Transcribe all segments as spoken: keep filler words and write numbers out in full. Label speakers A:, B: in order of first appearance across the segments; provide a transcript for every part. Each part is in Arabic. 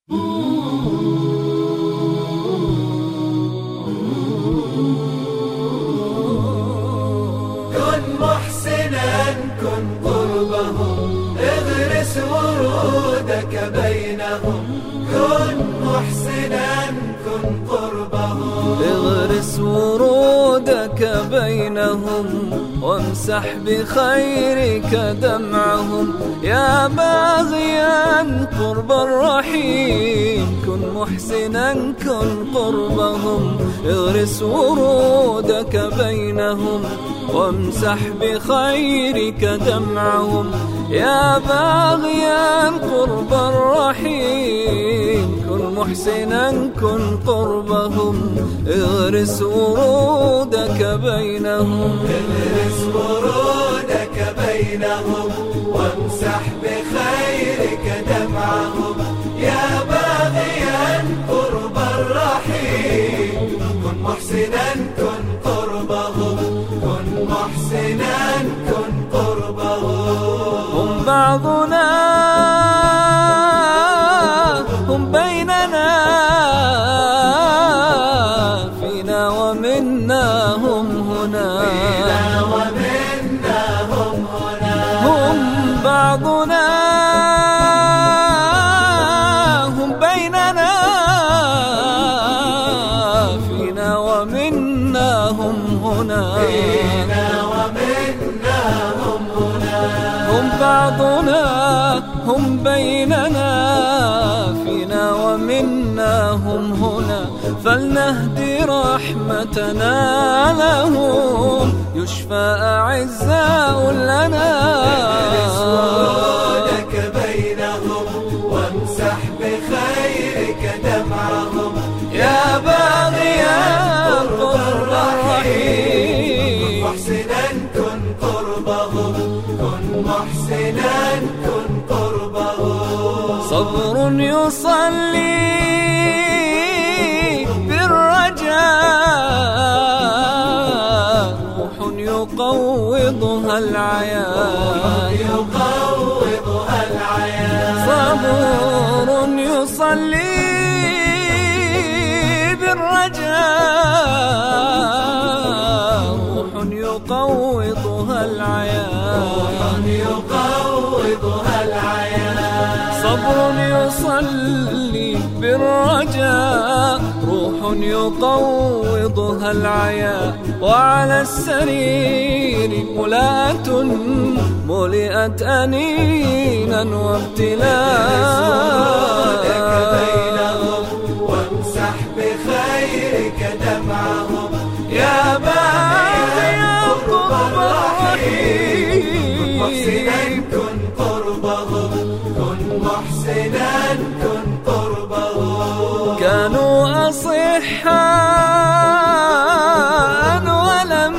A: كن محسنا كن قربهم، اغرس ورودك بينهم. كن محسنا كن قربهم،
B: اغرس ورودك بينهم، وامسح بخيرك دمعهم. يا باغيا قرب الرحيم، كن محسنا كن قربهم. اغرس ورودك بينهم، وامسح بخيرك دمعهم. يا باغيا قرب الرحيم، كن محسنا كن قربهم. اغرس ورودك بينهم،
A: اغرس ورودك بينهم، وامسح بخيرك دمعهم. يا باغيا قرب الرحيم، كن محسنا كن قربهم. كن محسنا كن قربهم.
B: هم بعضنا هم بيننا، فينا ومنا هم هنا.
A: فينا ومنا هم هنا.
B: هم بعضنا هم بيننا، فينا ومنا هم هنا.
A: فينا ومنا هم هنا.
B: هم بعضنا هم بيننا، فينا ومنا هم هنا. فلنهدي رحمتنا لهم، يشفى أعزاء لنا.
A: اغرس ورودك بينهم، وامسح بخيرك دمعهم.
B: يا باغيا قرب الرحيم،
A: محسنا كن قربهم. كن محسنا كن قربهم.
B: صبر يصلي بالرجاء، روح يقوضها العيان.
A: يقوضها العيان.
B: صبر يصلي بالرجاء، روح يقوضها العيان.
A: يقوضها العيان.
B: صبر يصلي بالرجاء، روح يقوضها العيا. وعلى السرير ملاءة ملئت أنينا وابتلاء.
A: بينهم، وامسح بخيرك دمعهم. يا باغيا قرب الرحيم، محسنا كن قربهم. كن محسنا كن قربهم.
B: كانوا أصحاء ولم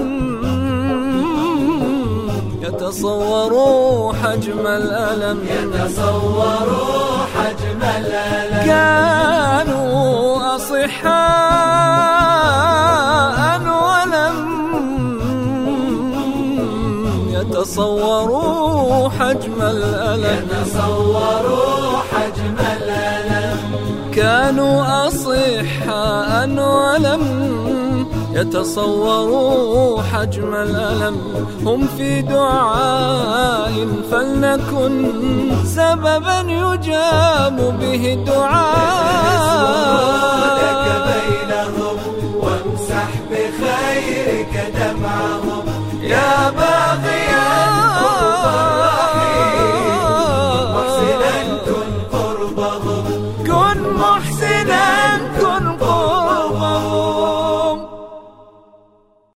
B: يتصوروا حجم الألم.
A: يتصوروا حجم الألم.
B: كانوا أصحاء ولم يتصوروا حجم الألم.
A: يتصوروا حجم الألم.
B: كانوا أصحاء ولم يتصوروا حجم الألم. هم في دعاء فلنكن سببا يجاب به الدعاء.
A: بينهم، وامسح بخيرك دمعهم. يا باغيا قرب الرحيم، محسنا كن قربهم.
B: كن محسنا